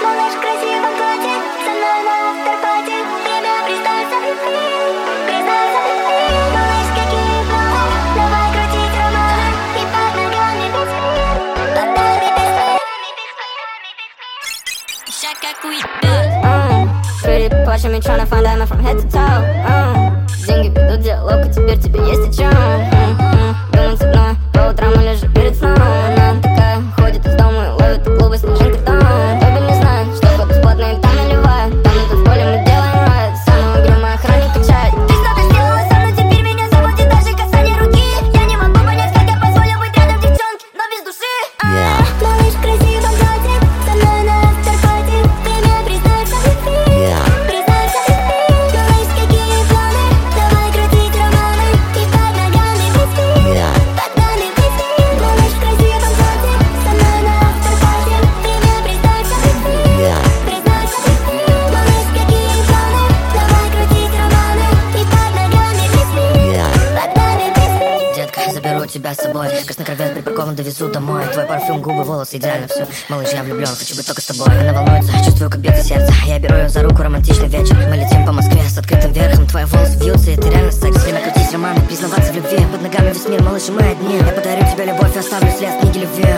Малыш в красивом платье, со мной на автопате. Время признаться в любви, признаться в любви. Малыш, какие планы, давай крутить романы. И под ногами весь мир, под нами весь мир. Shaka Pretty Porsche, me tryna find diamond from head to toe. Деньги ведут диалог, и теперь тебе есть о чем. Думать со мной по утрам или же перед сном. Она такая, ходит из дома и ловит у клуба снежинки там. Бэби не знает, что по бесплатной там наливает. Там на танцполе мы делаем райд. Самая угрюмая охранник качает. Ты что-то сделала со мной, теперь меня заводит даже касание руки. Я не могу понять, как я позволил быть рядом девчонке, но без души. Малыш в красивом платье, со мной на автопате. Время признаться в любви, признаться в любви. Малыш, какие планы, давай крутить романы. И под ногами весь мир, под нами весь мир. Малыш в красивом платье, со мной на автопате. Время признаться в любви, признаться в любви. Малыш, какие планы, давай крутить романы. И под ногами весь мир, под нами весь мир. Детка, заберу тебя с собой. Краснокровен припаркован, довезу домой. Твой парфюм, губы, волосы, идеально все. Малыш, я влюблен, хочу быть только с тобой. Она волнуется, чувствую, как бьется сердце. Я беру ее за руку, романтичный вечер. Мы летим по Москве с открытым верхом. Твои волосы вьются, и ты реально секс. Время крутить романы, признаваться в любви. Под ногами весь мир, малыш, и мы одни. Я подарю тебе любовь и оставлю след в книге любви.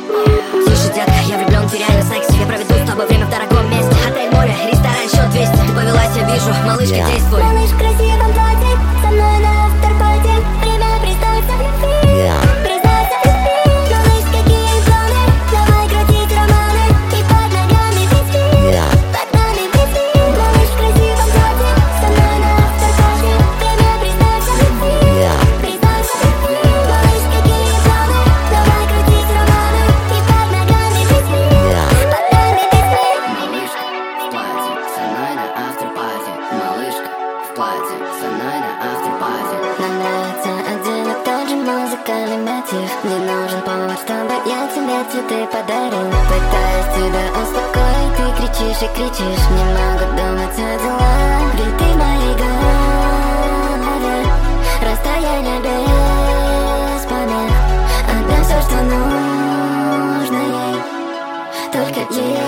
Тише, детка, я влюблен, ты реально секс. Я проведу с тобой время в дорогом месте. Отель, море, ресторан, счет 200. Ты повелась, я вижу, малышка, действуй. Малыш в красивом платье, со мной на автопате. Время признаться в любви, признаться в любви. Малыш, какие планы, давай крутить романы. И под ногами весь мир, под нами весь мир. Малыш в красивом платье, со мной на автопате. Время признаться в любви, признаться в любви. Малыш, какие планы, давай крутить романы. И под ногами весь мир, под нами весь мир. Малышка в платье, со мной на автопате. Малышка в платье, со мной на автопате. Нам нравится один и тот же музыкальный мотив. Мне нужен повод, чтобы я тебе цветы подарил. Пытаюсь тебя успокоить, ты кричишь и кричишь. Не могу думать о делах, ведь ты в моей голове. Расстояние без помех. Отдам все, что нужно ей, только ей.